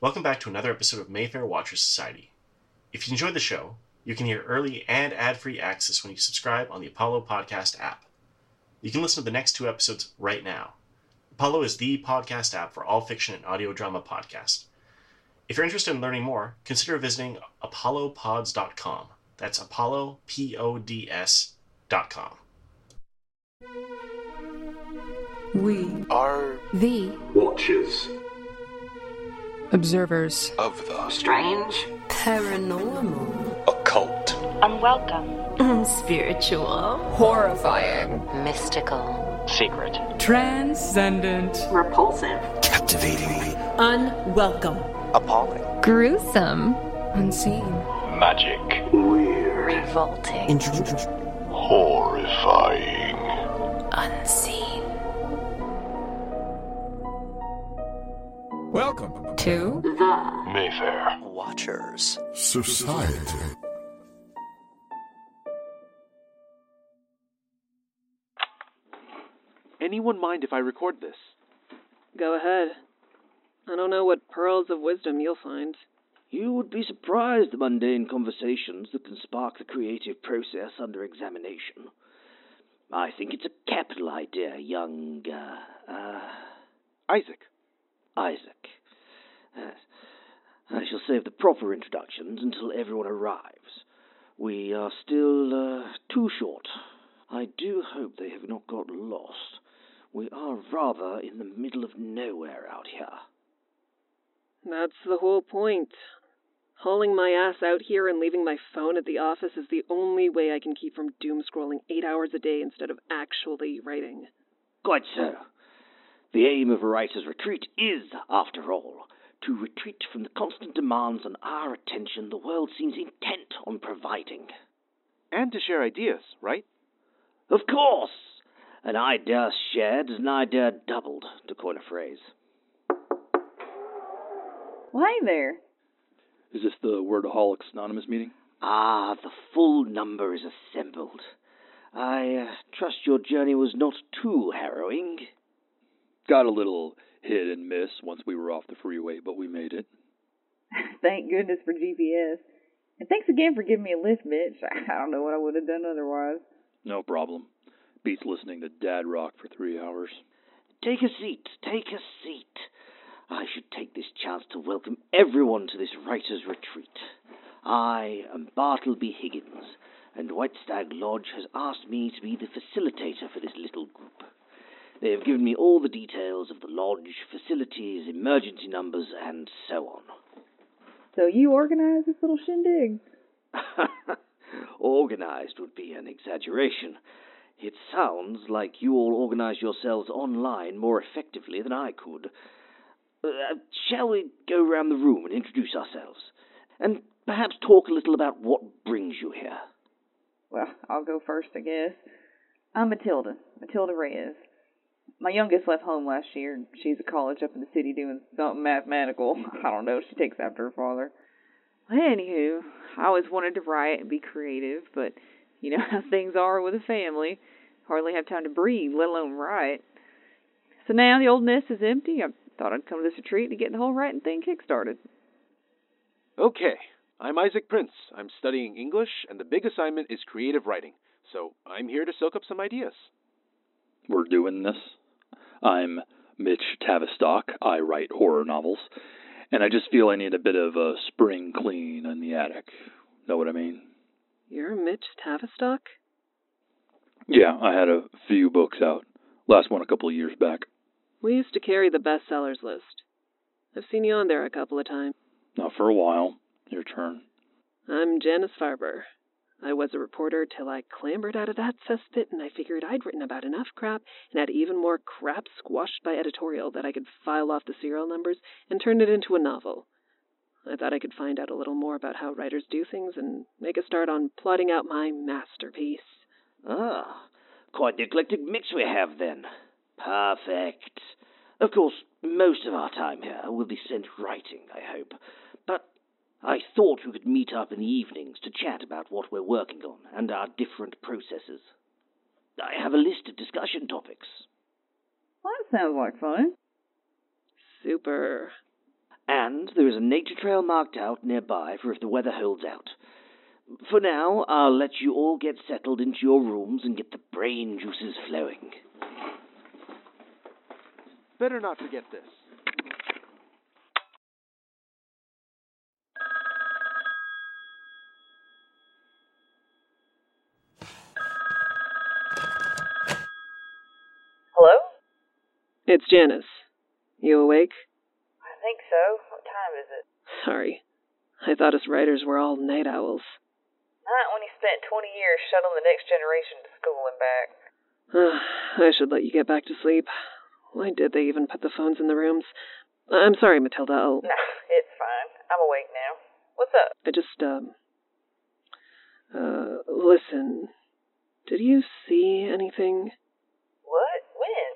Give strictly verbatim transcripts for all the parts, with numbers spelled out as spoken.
Welcome back to another episode of Mayfair Watchers Society. If you enjoyed the show, you can hear early and ad-free access when you subscribe on the Apollo Podcast app. You can listen to the next two episodes right now. Apollo is the podcast app for all fiction and audio drama podcasts. If you're interested in learning more, consider visiting apollo pods dot com. That's Apollo, P O D S dot com. We are the Watchers Observers of the strange, paranormal, occult, unwelcome, spiritual, horrifying, mystical, secret, transcendent, repulsive, captivating, unwelcome, appalling, gruesome, unseen, magic, weird, revolting, horrifying, unseen. Welcome To the Mayfair Watchers Society. Anyone mind if I record this? Go ahead. I don't know what pearls of wisdom you'll find. You would be surprised the mundane conversations that can spark the creative process under examination. I think it's a capital idea, young, uh, uh, Isaac. Isaac. Uh, I shall save the proper introductions until everyone arrives. We are still, uh, too short. I do hope they have not got lost. We are rather in the middle of nowhere out here. That's the whole point. Hauling my ass out here and leaving my phone at the office is the only way I can keep from doom scrolling eight hours a day instead of actually writing. Quite so. The aim of a writer's retreat is, after all, to retreat from the constant demands on our attention the world seems intent on providing. And to share ideas, right? Of course! An idea shared is an idea doubled, to coin a phrase. Why there? Is this the Wordaholics Anonymous meeting? Ah, the full number is assembled. I uh, trust your journey was not too harrowing. Got a little hit and miss once we were off the freeway, but we made it. Thank goodness for G P S. And thanks again for giving me a lift, Mitch. I don't know what I would have done otherwise. No problem. Beats listening to Dad rock for three hours. Take a seat, take a seat. I should take this chance to welcome everyone to this writer's retreat. I am Bartleby Higgins, and White Stag Lodge has asked me to be the facilitator for this little group. They have given me all the details of the lodge, facilities, emergency numbers, and so on. So you organized this little shindig? Organized would be an exaggeration. It sounds like you all organize yourselves online more effectively than I could. Uh, shall we go round the room and introduce ourselves? And perhaps talk a little about what brings you here? Well, I'll go first, I guess. I'm Matilda, Matilda Reyes. My youngest left home last year. She's at college up in the city doing something mathematical. I don't know, she takes after her father. Anywho, I always wanted to write and be creative, but you know how things are with a family. Hardly have time to breathe, let alone write. So now the old nest is empty. I thought I'd come to this retreat to get the whole writing thing kick-started. Okay, I'm Isaac Prince. I'm studying English, and the big assignment is creative writing. So I'm here to soak up some ideas. We're doing this. I'm Mitch Tavistock. I write horror novels. And I just feel I need a bit of a spring clean in the attic. Know what I mean? You're Mitch Tavistock? Yeah, I had a few books out. Last one a couple of years back. We used to carry the bestsellers list. I've seen you on there a couple of times. Not for a while. Your turn. I'm Janice Farber. I was a reporter till I clambered out of that cesspit and I figured I'd written about enough crap and had even more crap squashed by editorial that I could file off the serial numbers and turn it into a novel. I thought I could find out a little more about how writers do things and make a start on plotting out my masterpiece. Ah, quite the eclectic mix we have then. Perfect. Of course, most of our time here will be spent writing, I hope. But I thought we could meet up in the evenings to chat about what we're working on and our different processes. I have a list of discussion topics. Well, that sounds like fun. Super. And there is a nature trail marked out nearby for if the weather holds out. For now, I'll let you all get settled into your rooms and get the brain juices flowing. Better not forget this. Hello? It's Janice. You awake? I think so. What time is it? Sorry. I thought us writers were all night owls. Not when you spent twenty years shuttling the next generation to school and back. I should let you get back to sleep. Why did they even put the phones in the rooms? I'm sorry, Matilda. I'll... No, it's fine. I'm awake now. What's up? I just, um... Uh, listen. Did you see anything? What? When?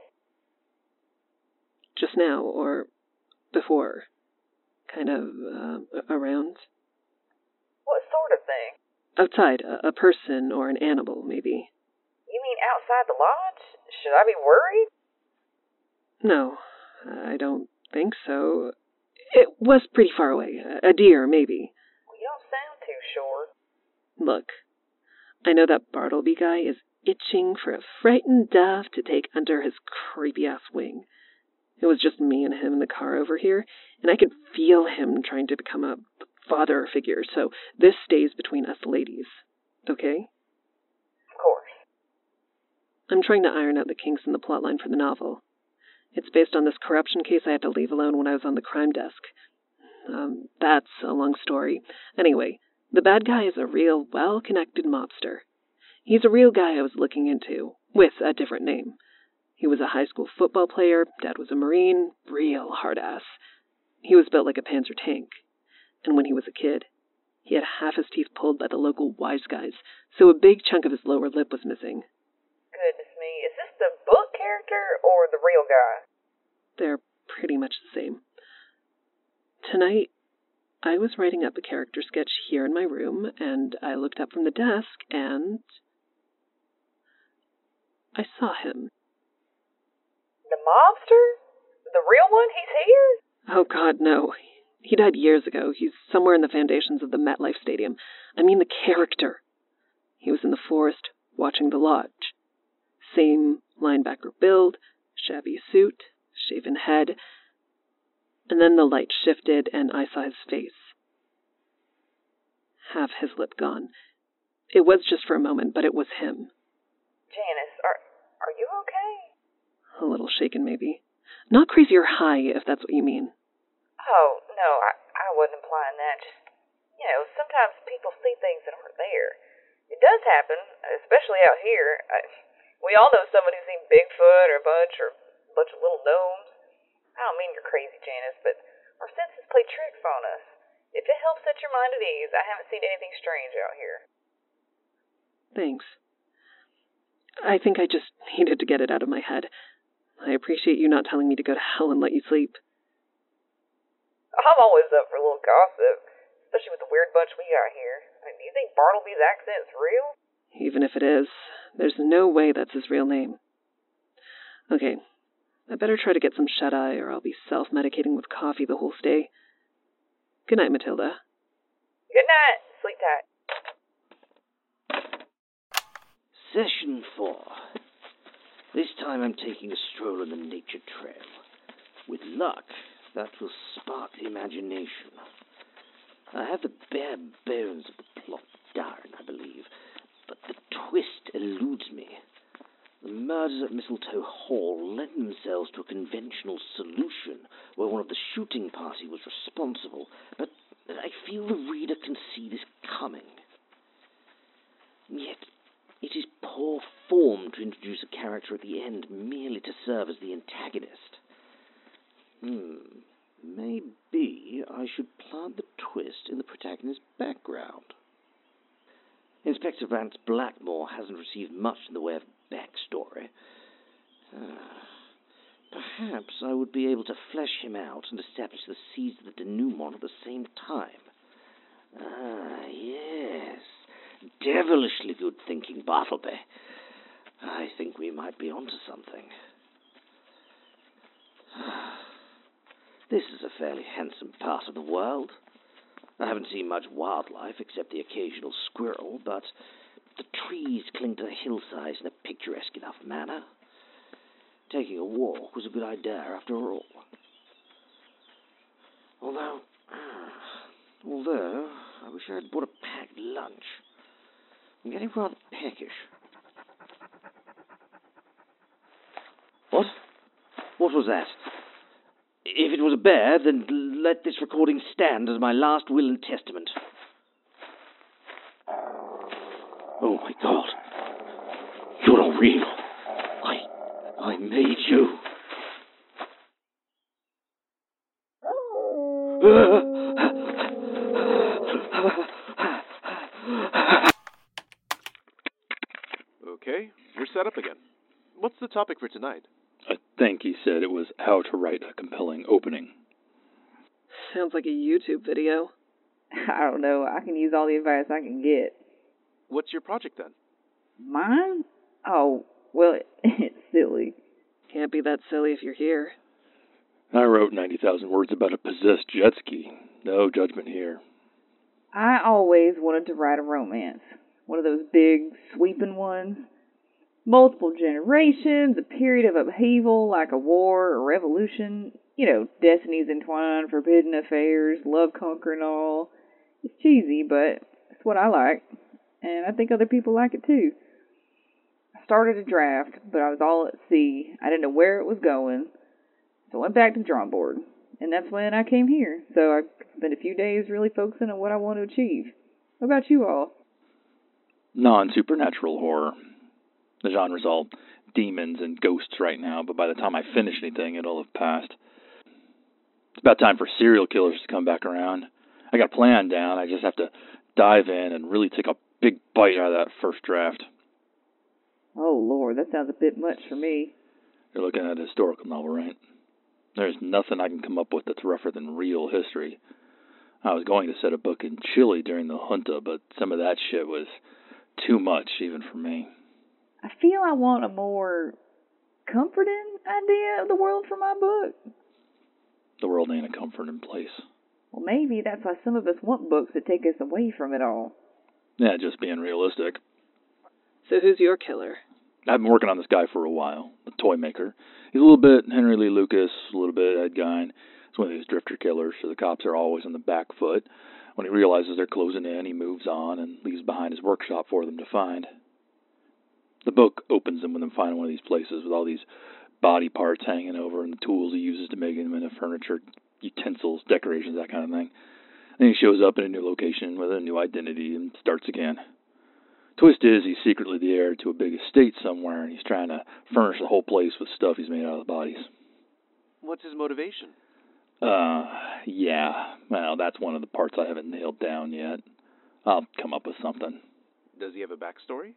Just now, or before? Kind of, uh, around? What sort of thing? Outside, a, a person or an animal, maybe. You mean outside the lodge? Should I be worried? No, I don't think so. It was pretty far away. A deer, maybe. Well, you don't sound too sure. Look, I know that Bartleby guy is itching for a frightened dove to take under his creepy-ass wing. It was just me and him in the car over here, and I could feel him trying to become a father figure, so this stays between us ladies. Okay? Of course. I'm trying to iron out the kinks in the plotline for the novel. It's based on this corruption case I had to leave alone when I was on the crime desk. Um, that's a long story. Anyway, the bad guy is a real, well-connected mobster. He's a real guy I was looking into, with a different name. He was a high school football player, Dad was a Marine, real hard-ass. He was built like a Panzer tank. And when he was a kid, he had half his teeth pulled by the local wise guys, so a big chunk of his lower lip was missing. Goodness me, is this the book character or the real guy? They're pretty much the same. Tonight, I was writing up a character sketch here in my room, and I looked up from the desk, and I saw him. The mobster? The real one? He's here? Oh, God, no. He died years ago. He's somewhere in the foundations of the MetLife Stadium. I mean the character. He was in the forest, watching the lodge. Same linebacker build, shabby suit, shaven head. And then the light shifted, and I saw his face. Half his lip gone. It was just for a moment, but it was him. Janice, are, are you okay? A little shaken, maybe. Not crazy or high, if that's what you mean. Oh, no, I, I wasn't implying that. Just, you know, sometimes people see things that aren't there. It does happen, especially out here. I, we all know someone who's seen Bigfoot or a bunch or a bunch of little gnomes. I don't mean you're crazy, Janice, but our senses play tricks on us. If it helps set your mind at ease, I haven't seen anything strange out here. Thanks. I think I just needed to get it out of my head. I appreciate you not telling me to go to hell and let you sleep. I'm always up for a little gossip, especially with the weird bunch we got here. I mean, do you think Bartleby's accent's real? Even if it is, there's no way that's his real name. Okay, I better try to get some shut-eye or I'll be self-medicating with coffee the whole stay. Good night, Matilda. Good night. Sleep tight. Session four. This time I'm taking a stroll on the nature trail. With luck, that will spark the imagination. I have the bare bones of the plot down, I believe, but the twist eludes me. The murders at Mistletoe Hall lent themselves to a conventional solution where one of the shooting party was responsible, but I feel the reader can see this coming. Yet, it is poor form to introduce a character at the end merely to serve as the antagonist. Hmm, maybe I should plant the twist in the protagonist's background. Inspector Vance Blackmore hasn't received much in the way of backstory. Uh, perhaps I would be able to flesh him out and establish the seeds of the denouement at the same time. Ah, yes. Devilishly good thinking, Bartleby. I think we might be onto something. This is a fairly handsome part of the world. I haven't seen much wildlife except the occasional squirrel, but the trees cling to the hillsides in a picturesque enough manner. Taking a walk was a good idea after all. Although, although, I wish I had bought a packed lunch. I'm getting rather peckish. What? What was that? If it was a bear, then let this recording stand as my last will and testament. Oh my God. You're not real. I... I made you. Okay, we're set up again. What's the topic for tonight? I think he said it was how to write a compelling opening. Sounds like a YouTube video. I don't know. I can use all the advice I can get. What's your project then? Mine? Oh, well, it's silly. Can't be that silly if you're here. I wrote ninety thousand words about a possessed jet ski. No judgment here. I always wanted to write a romance. One of those big, sweeping ones. Multiple generations, a period of upheaval like a war or revolution. You know, destinies entwined, forbidden affairs, love conquer and all. It's cheesy, but it's what I like. And I think other people like it too. I started a draft, but I was all at sea. I didn't know where it was going. So I went back to the drawing board. And that's when I came here. So I spent a few days really focusing on what I want to achieve. What about you all? Non-supernatural horror. The genre's all demons and ghosts right now, but by the time I finish anything, it'll have passed. It's about time for serial killers to come back around. I got a plan down. I just have to dive in and really take a big bite out of that first draft. Oh, Lord, that sounds a bit much for me. You're looking at a historical novel, right? There's nothing I can come up with that's rougher than real history. I was going to set a book in Chile during the junta, but some of that shit was too much, even for me. I feel I want a more comforting idea of the world for my book. The world ain't a comforting place. Well, maybe that's why some of us want books that take us away from it all. Yeah, just being realistic. So who's your killer? I've been working on this guy for a while, the toy maker. He's a little bit Henry Lee Lucas, a little bit Ed Gein. He's one of these drifter killers, so the cops are always on the back foot. When he realizes they're closing in, he moves on and leaves behind his workshop for them to find. The book opens him with him finding one of these places with all these body parts hanging over and the tools he uses to make them into furniture, utensils, decorations, that kind of thing. Then he shows up in a new location with a new identity and starts again. Twist is he's secretly the heir to a big estate somewhere, and he's trying to furnish the whole place with stuff he's made out of the bodies. What's his motivation? Uh, yeah. Well, that's one of the parts I haven't nailed down yet. I'll come up with something. Does he have a backstory?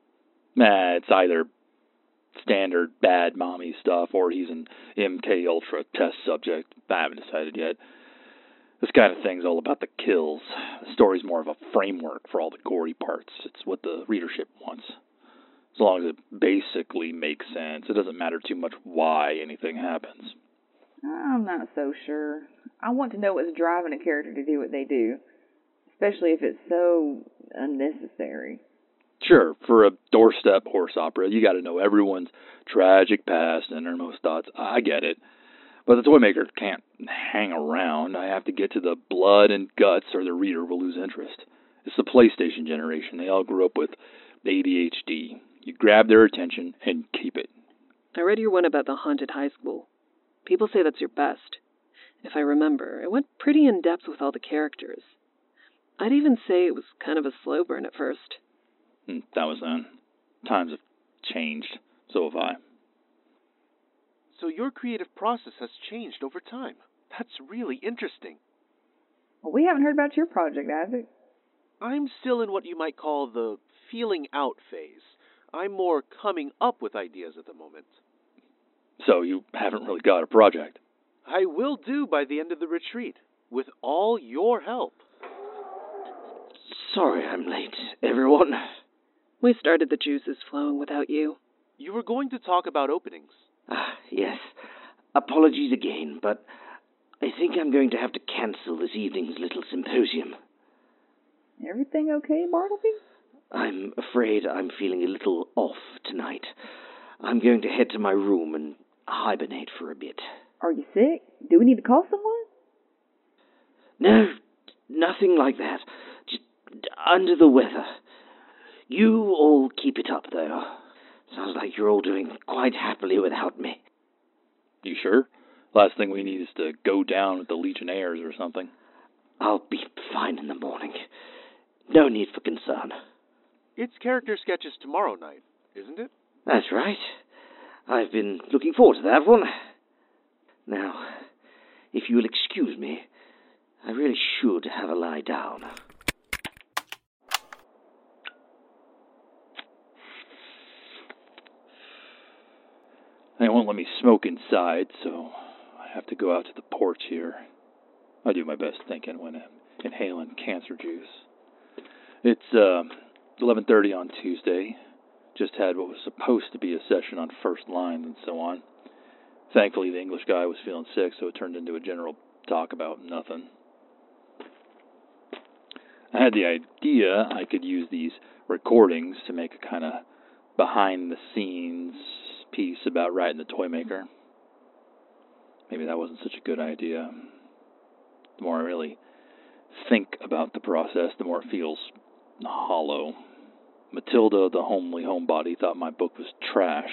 Nah, it's either standard bad mommy stuff or he's an M K Ultra test subject. I haven't decided yet. This kind of thing's all about the kills. The story's more of a framework for all the gory parts. It's what the readership wants. As long as it basically makes sense, it doesn't matter too much why anything happens. I'm not so sure. I want to know what's driving a character to do what they do, especially if it's so unnecessary. Sure, for a doorstep horse opera, you got to know everyone's tragic past and innermost thoughts. I get it. But the toy maker can't hang around. I have to get to the blood and guts or the reader will lose interest. It's the PlayStation generation. They all grew up with A D H D. You grab their attention and keep it. I read your one about the haunted high school. People say that's your best. If I remember, it went pretty in-depth with all the characters. I'd even say it was kind of a slow burn at first. That was then. Times have changed. So have I. So your creative process has changed over time. That's really interesting. Well, we haven't heard about your project, Isaac. I'm still in what you might call the feeling out phase. I'm more coming up with ideas at the moment. So you haven't really got a project? I will do by the end of the retreat, with all your help. Sorry I'm late, everyone. We started the juices flowing without you. You were going to talk about openings. Ah, yes. Apologies again, but I think I'm going to have to cancel this evening's little symposium. Everything okay, Bartleby? I'm afraid I'm feeling a little off tonight. I'm going to head to my room and hibernate for a bit. Are you sick? Do we need to call someone? No, nothing like that. Just under the weather. You all keep it up, though. Sounds like you're all doing quite happily without me. You sure? Last thing we need is to go down with the Legionnaires or something. I'll be fine in the morning. No need for concern. It's character sketches tomorrow night, isn't it? That's right. I've been looking forward to that one. Now, if you'll excuse me, I really should have a lie down. They won't let me smoke inside, so I have to go out to the porch here. I do my best thinking when I'm inhaling cancer juice. It's uh, eleven thirty on Tuesday. Just had what was supposed to be a session on first lines and so on. Thankfully, the English guy was feeling sick, so it turned into a general talk about nothing. I had the idea I could use these recordings to make a kind of behind-the-scenes piece about writing the Toymaker. Maybe that wasn't such a good idea. The more I really think about the process, the more it feels hollow. Matilda, the homely homebody, thought my book was trash.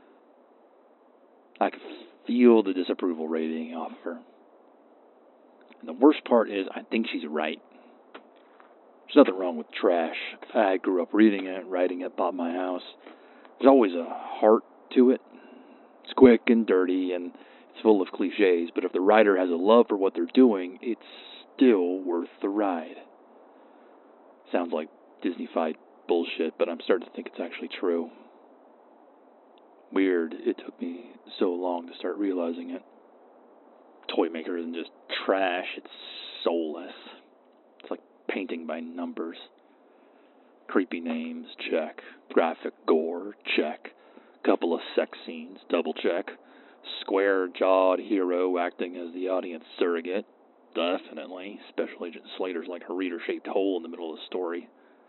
I could feel the disapproval radiating off her. And the worst part is, I think she's right. There's nothing wrong with trash. I grew up reading it, writing it, bought my house. There's always a heart to it. It's quick and dirty, and it's full of cliches, but if the writer has a love for what they're doing, it's still worth the ride. Sounds like Disney-fied bullshit, but I'm starting to think it's actually true. Weird, it took me so long to start realizing it. Toymaker isn't just trash, it's soulless. It's like painting by numbers. Creepy names, check. Graphic gore, check. Couple of sex scenes, double check. Square-jawed hero acting as the audience surrogate, definitely. Special Agent Slater's like a reader-shaped hole in the middle of the story.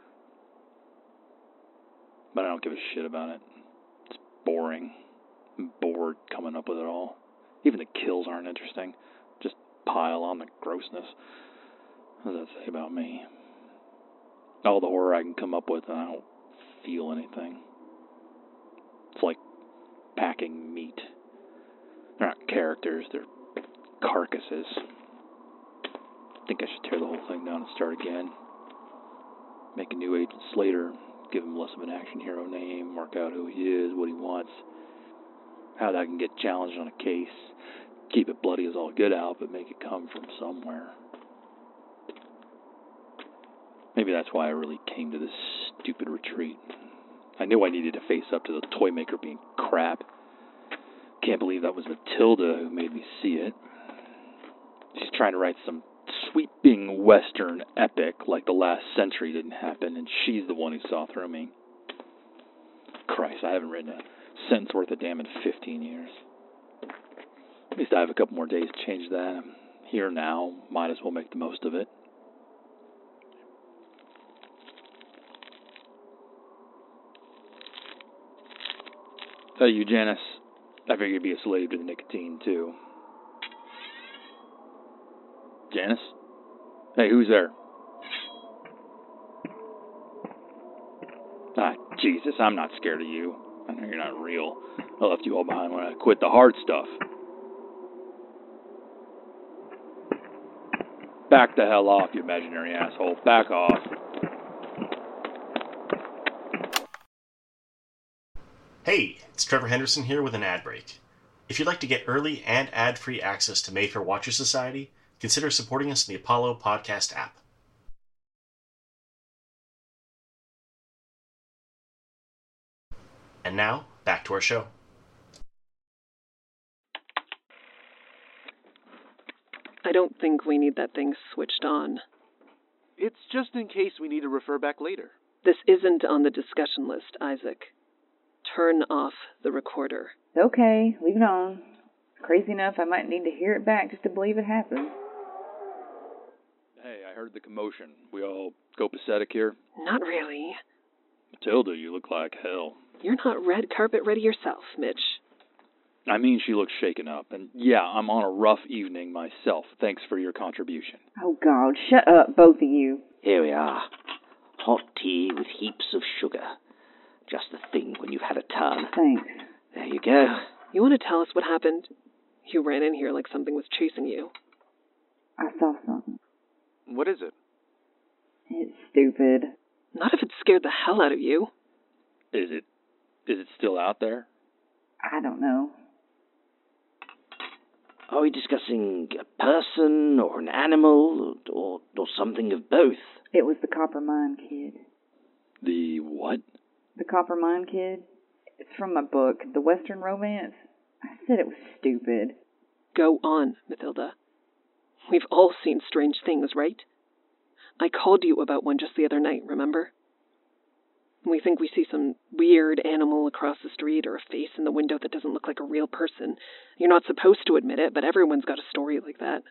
But I don't give a shit about it. It's boring. I'm bored coming up with it all. Even the kills aren't interesting. Just pile on the grossness. What does that say about me? All the horror I can come up with, and I don't feel anything. It's like packing meat. They're not characters, they're carcasses. I think I should tear the whole thing down and start again. Make a new Agent Slater, give him less of an action hero name, mark out who he is, what he wants, how that can get challenged on a case. Keep it bloody as all get out, but make it come from somewhere. Maybe that's why I really came to this stupid retreat. I knew I needed to face up to the Toymaker being crap. Can't believe that was Matilda who made me see it. She's trying to write some sweeping Western epic like The Last Century didn't happen, and she's the one who saw through me. Christ, I haven't written a sentence worth of damn in fifteen years. At least I have a couple more days to change that. I'm here now, might as well make the most of it. Tell you, Janice, I figure you'd be a slave to the nicotine, too. Janice? Hey, who's there? Ah, Jesus, I'm not scared of you. I know you're not real. I left you all behind when I quit the hard stuff. Back the hell off, you imaginary asshole. Back off. Hey, it's Trevor Henderson here with an ad break. If you'd like to get early and ad-free access to Mayfair Watcher Society, consider supporting us in the Apollo Podcast app. And now, back to our show. I don't think we need that thing switched on. It's just in case we need to refer back later. This isn't on the discussion list, Isaac. Turn off the recorder. Okay, leave it on. Crazy enough, I might need to hear it back just to believe it happened. Hey, I heard the commotion. We all copacetic here? Not really. Matilda, you look like hell. You're not red carpet ready yourself, Mitch. I mean, she looks shaken up. And yeah, I'm on a rough evening myself. Thanks for your contribution. Oh, God, shut up, both of you. Here we are. Hot tea with heaps of sugar. Just the thing when you've had a ton. Thanks. There you go. You want to tell us what happened? You ran in here like something was chasing you. I saw something. What is it? It's stupid. Not if it scared the hell out of you. Is it, is it still out there? I don't know. Are we discussing a person or an animal or, or something of both? It was the Copper Mine Kid. The what? The Copper Mine Kid. It's from my book, The Western Romance. I said it was stupid. Go on, Matilda. We've all seen strange things, right? I called you about one just the other night, remember? We think we see some weird animal across the street or a face in the window that doesn't look like a real person. You're not supposed to admit it, but everyone's got a story like that.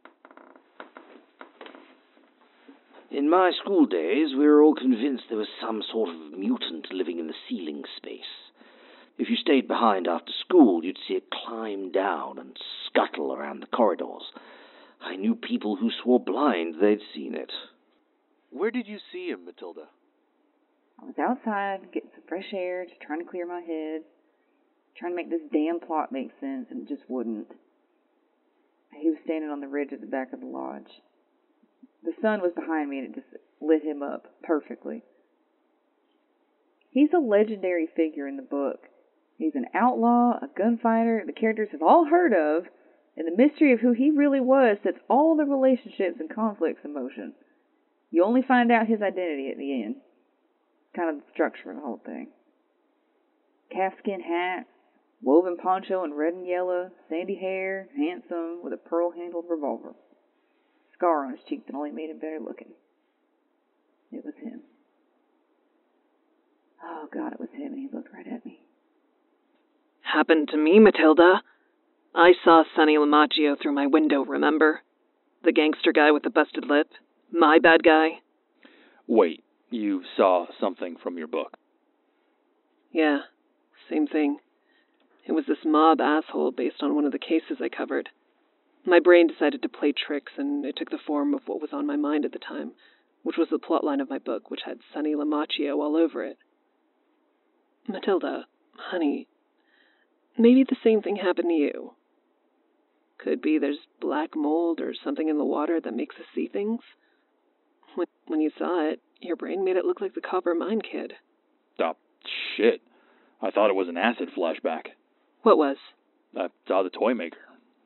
In my school days, we were all convinced there was some sort of mutant living in the ceiling space. If you stayed behind after school, you'd see it climb down and scuttle around the corridors. I knew people who swore blind they'd seen it. Where did you see him, Matilda? I was outside, getting some fresh air, just trying to clear my head, trying to make this damn plot make sense, and it just wouldn't. He was standing on the ridge at the back of the lodge. The sun was behind me, and it just lit him up perfectly. He's a legendary figure in the book. He's an outlaw, a gunfighter the characters have all heard of, and the mystery of who he really was sets all the relationships and conflicts in motion. You only find out his identity at the end. Kind of the structure of the whole thing. Calfskin hat, woven poncho in red and yellow, sandy hair, handsome, with a pearl-handled revolver. Scar on his cheek that only made him better looking. It was him. Oh, God, it was him, and he looked right at me. Happened to me, Matilda. I saw Sonny Lamacchio through my window, remember? The gangster guy with the busted lip. My bad guy. Wait, you saw something from your book? Yeah, same thing. It was this mob asshole based on one of the cases I covered. My brain decided to play tricks, and it took the form of what was on my mind at the time, which was the plotline of my book, which had Sonny Lamacchio all over it. Matilda, honey, maybe the same thing happened to you. Could be there's black mold or something in the water that makes us see things. When, when you saw it, your brain made it look like the Copper Mine Kid. Oh, shit. I thought it was an acid flashback. What was? I saw the toy maker.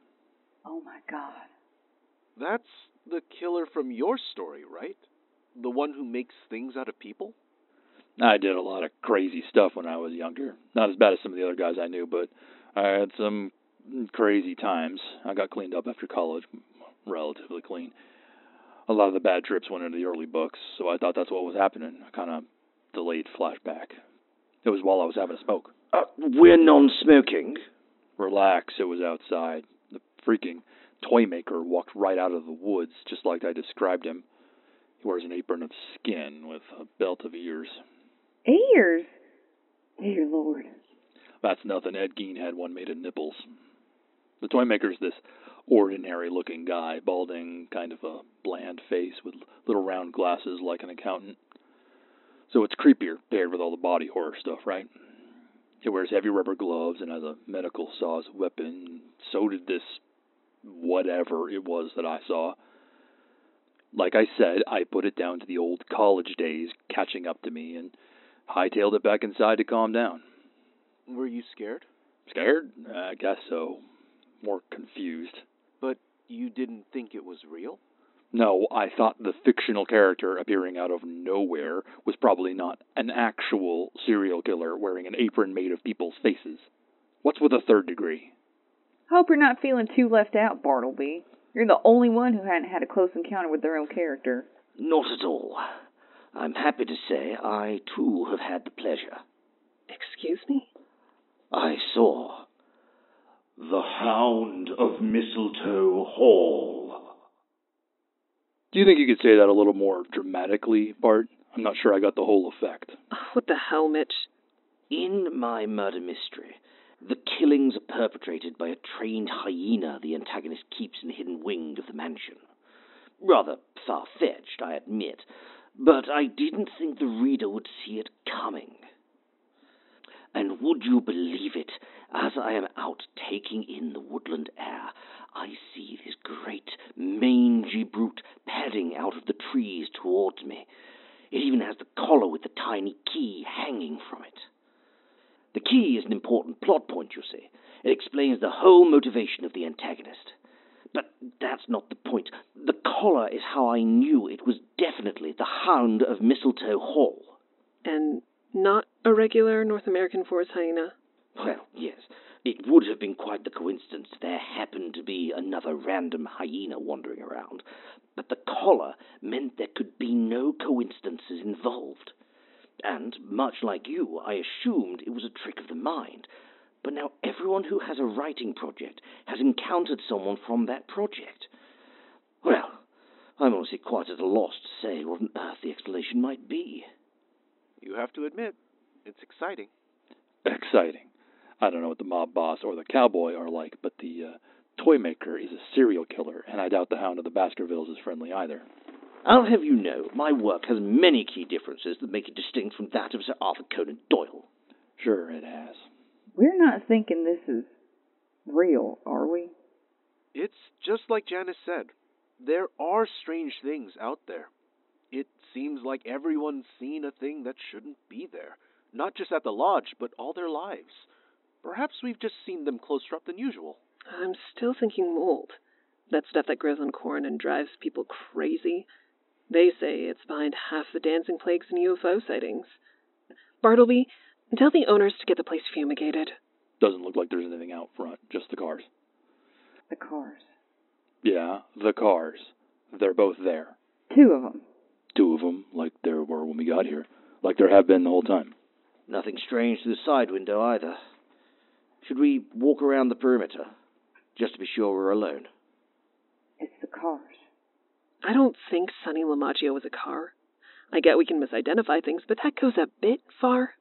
Oh, my God. That's the killer from your story, right? The one who makes things out of people? I did a lot of crazy stuff when I was younger. Not as bad as some of the other guys I knew, but I had some crazy times. I got cleaned up after college, relatively clean. A lot of the bad trips went into the early books, so I thought that's what was happening. A kind of delayed flashback. It was while I was having a smoke. Uh, we're non-smoking. Relax, it was outside. The freaking toy maker walked right out of the woods, just like I described him. He wears an apron of skin with a belt of ears. Ears? Dear Lord. That's nothing. Ed Gein had one made of nipples. The toy maker's this ordinary-looking guy, balding, kind of a bland face with little round glasses like an accountant. So it's creepier paired with all the body horror stuff, right? He wears heavy rubber gloves and has a medical saw as a weapon. So did this whatever it was that I saw. Like I said, I put it down to the old college days catching up to me and hightailed it back inside to calm down. Were you scared? Scared? I guess so. More confused. But you didn't think it was real? No, I thought the fictional character appearing out of nowhere was probably not an actual serial killer wearing an apron made of people's faces. What's with a third degree? Hope you're not feeling too left out, Bartleby. You're the only one who hadn't had a close encounter with their own character. Not at all. I'm happy to say I, too, have had the pleasure. Excuse me? I saw The Hound of Mistletoe Hall. Do you think you could say that a little more dramatically, Bart? I'm not sure I got the whole effect. Oh, what the hell, Mitch? In my murder mystery, the killings are perpetrated by a trained hyena the antagonist keeps in the hidden wing of the mansion. Rather far-fetched, I admit, but I didn't think the reader would see it coming. And would you believe it, as I am out taking in the woodland air, I see this great, mangy brute padding out of the trees towards me. It even has the collar with the tiny key hanging from it. The key is an important plot point, you see. It explains the whole motivation of the antagonist. But that's not the point. The collar is how I knew it was definitely the Hound of Mistletoe Hall. And not a regular North American forest hyena? Well, yes. It would have been quite the coincidence if there happened to be another random hyena wandering around. But the collar meant there could be no coincidences involved. And, much like you, I assumed it was a trick of the mind. But now everyone who has a writing project has encountered someone from that project. Well, I'm honestly quite at a loss to say what on earth the explanation might be. You have to admit, it's exciting. Exciting. I don't know what the mob boss or the cowboy are like, but the uh, toy maker is a serial killer, and I doubt the Hound of the Baskervilles is friendly either. I'll have you know, my work has many key differences that make it distinct from that of Sir Arthur Conan Doyle. Sure it has. We're not thinking this is real, are we? It's just like Janice said. There are strange things out there. It seems like everyone's seen a thing that shouldn't be there. Not just at the lodge, but all their lives. Perhaps we've just seen them closer up than usual. I'm still thinking mold. That stuff that grows on corn and drives people crazy. They say it's behind half the dancing plagues and U F O sightings. Bartleby, tell the owners to get the place fumigated. Doesn't look like there's anything out front, just the cars. The cars. Yeah, the cars. They're both there. Two of them. Two of them, like there were when we got here. Like there have been the whole time. Nothing strange through the side window either. Should we walk around the perimeter, just to be sure we're alone? It's the cars. I don't think Sonny LaMaggio was a car. I get we can misidentify things, but that goes a bit far.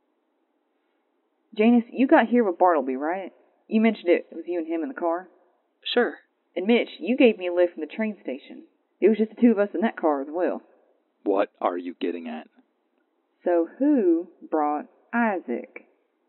Janice, you got here with Bartleby, right? You mentioned it was you and him in the car? Sure. And Mitch, you gave me a lift from the train station. It was just the two of us in that car as well. What are you getting at? So who brought Isaac?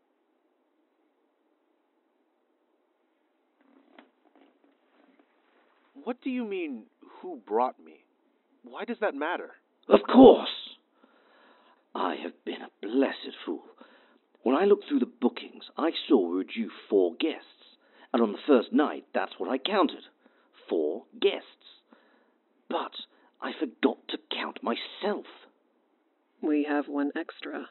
What do you mean, who brought me? Why does that matter? Of course! I have been a blessed fool. When I looked through the bookings, I saw we were due four guests. And on the first night, that's what I counted. Four guests. But I forgot to count myself. We have one extra.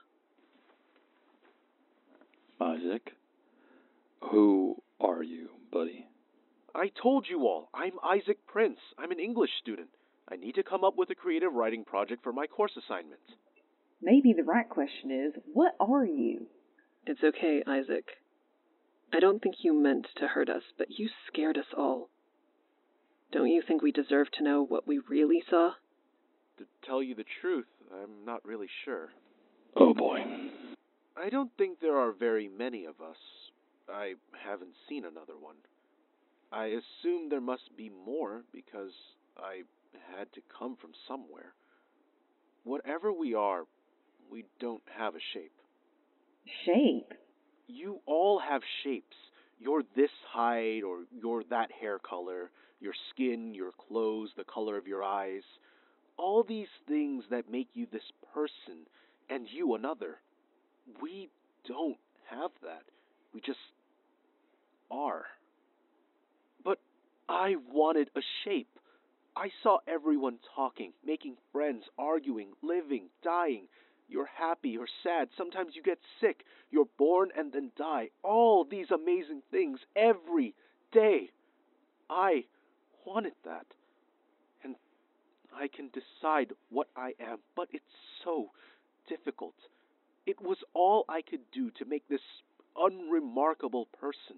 Isaac? Who are you, buddy? I told you all, I'm Isaac Prince. I'm an English student. I need to come up with a creative writing project for my course assignment. Maybe the right question is, what are you? It's okay, Isaac. I don't think you meant to hurt us, but you scared us all. Don't you think we deserve to know what we really saw? To tell you the truth, I'm not really sure. Oh boy. I don't think there are very many of us. I haven't seen another one. I assume there must be more because I had to come from somewhere. Whatever we are, we don't have a shape. Shape? You all have shapes. You're this height, or you're that hair color, your skin, your clothes, the color of your eyes. All these things that make you this person, and you another. We don't have that. We just are. But I wanted a shape. I saw everyone talking, making friends, arguing, living, dying. You're happy, you're sad, sometimes you get sick, you're born and then die. All these amazing things every day. I wanted that. And I can decide what I am, but it's so difficult. It was all I could do to make this unremarkable person,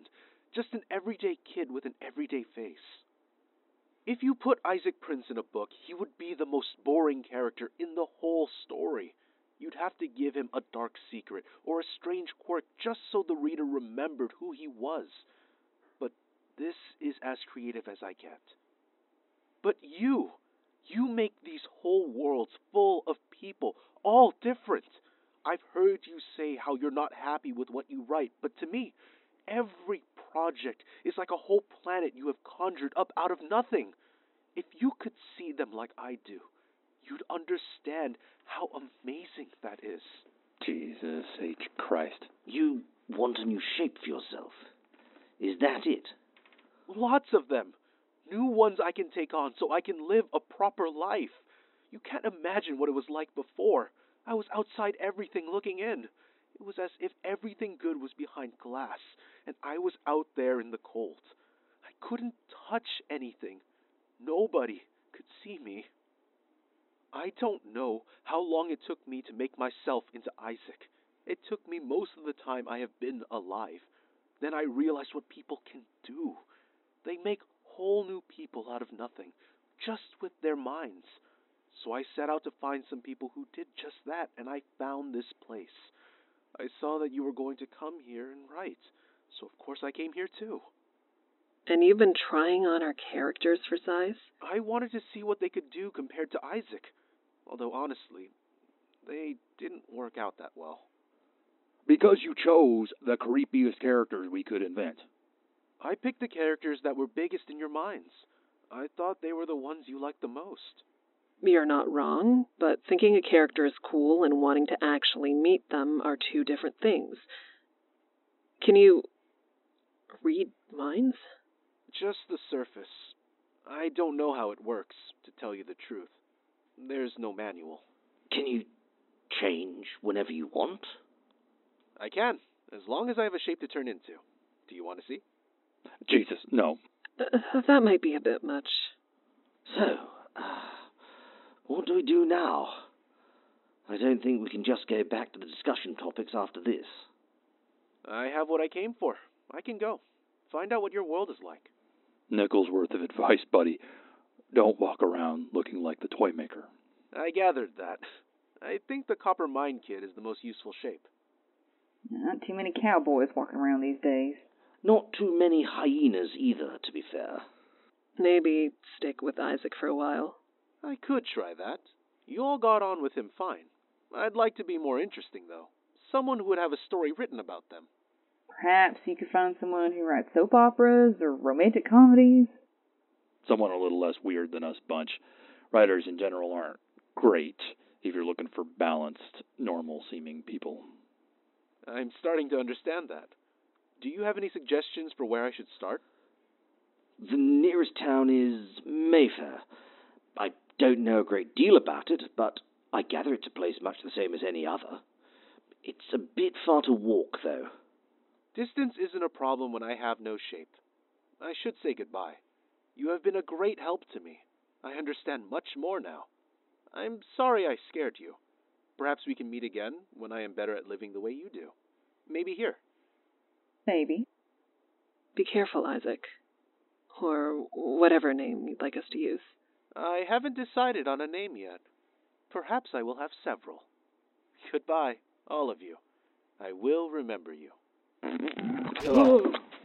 just an everyday kid with an everyday face. If you put Isaac Prince in a book, he would be the most boring character in the whole story. You'd have to give him a dark secret or a strange quirk just so the reader remembered who he was. But this is as creative as I get. But you, you make these whole worlds full of people, all different. I've heard you say how you're not happy with what you write, but to me, every project is like a whole planet you have conjured up out of nothing. If you could see them like I do, you'd understand how amazing that is. Jesus H. Christ. You want a new shape for yourself. Is that it? Lots of them. New ones I can take on so I can live a proper life. You can't imagine what it was like before. I was outside everything looking in. It was as if everything good was behind glass, and I was out there in the cold. I couldn't touch anything. Nobody could see me. I don't know how long it took me to make myself into Isaac. It took me most of the time I have been alive. Then I realized what people can do. They make whole new people out of nothing, just with their minds. So I set out to find some people who did just that, and I found this place. I saw that you were going to come here and write, so of course I came here too. And you've been trying on our characters for size? I wanted to see what they could do compared to Isaac, although honestly, they didn't work out that well. Because you chose the creepiest characters we could invent. I picked the characters that were biggest in your minds. I thought they were the ones you liked the most. You're not wrong, but thinking a character is cool and wanting to actually meet them are two different things. Can you read minds? Just the surface. I don't know how it works, to tell you the truth. There's no manual. Can you change whenever you want? I can, as long as I have a shape to turn into. Do you want to see? Jesus, no. Uh, that might be a bit much. So, uh, what do we do now? I don't think we can just go back to the discussion topics after this. I have what I came for. I can go. Find out what your world is like. Nickel's worth of advice, buddy. Don't walk around looking like the toy maker. I gathered that. I think the Copper Mine Kid is the most useful shape. Not too many cowboys walking around these days. Not too many hyenas either, to be fair. Maybe stick with Isaac for a while. I could try that. You all got on with him fine. I'd like to be more interesting, though. Someone who would have a story written about them. Perhaps you could find someone who writes soap operas or romantic comedies. Someone a little less weird than us bunch. Writers in general aren't great if you're looking for balanced, normal-seeming people. I'm starting to understand that. Do you have any suggestions for where I should start? The nearest town is Mayfair. I don't know a great deal about it, but I gather it's a place much the same as any other. It's a bit far to walk, though. Distance isn't a problem when I have no shape. I should say goodbye. You have been a great help to me. I understand much more now. I'm sorry I scared you. Perhaps we can meet again when I am better at living the way you do. Maybe here. Maybe. Be careful, Isaac. Or whatever name you'd like us to use. I haven't decided on a name yet. Perhaps I will have several. Goodbye, all of you. I will remember you. Oh.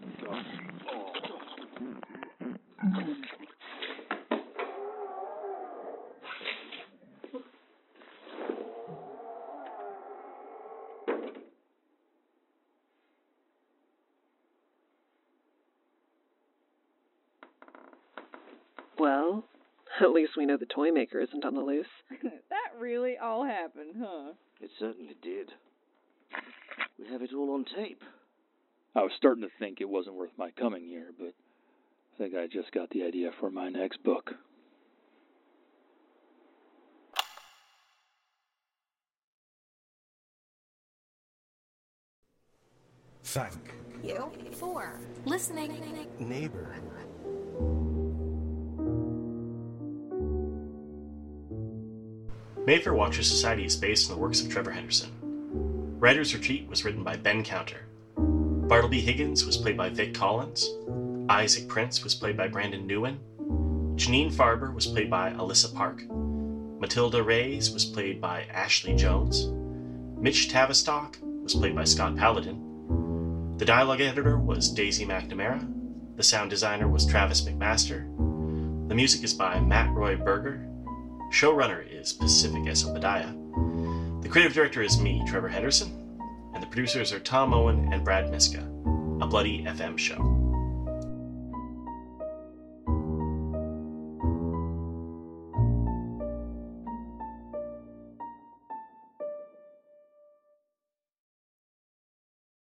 Well, at least we know the toy maker isn't on the loose. That really all happened, huh? It certainly did. We have it all on tape. I was starting to think it wasn't worth my coming here, but I think I just got the idea for my next book. Thank You for listening. neighbor. Mayfair Watchers Society is based on the works of Trevor Henderson. Writer's Retreat was written by Ben Counter. Bartleby Higgins was played by Vic Collins. Isaac Prince was played by Brandon Newen. Janine Farber was played by Alyssa Park. Matilda Reyes was played by Ashley Jones. Mitch Tavistock was played by Scott Paladin. The dialogue editor was Daisy McNamara. The sound designer was Travis McMaster. The music is by Matt Roy Berger. Showrunner is Pacific S. Obadiah. The creative director is me, Trevor Henderson. And the producers are Tom Owen and Brad Miska. A Bloody F M show.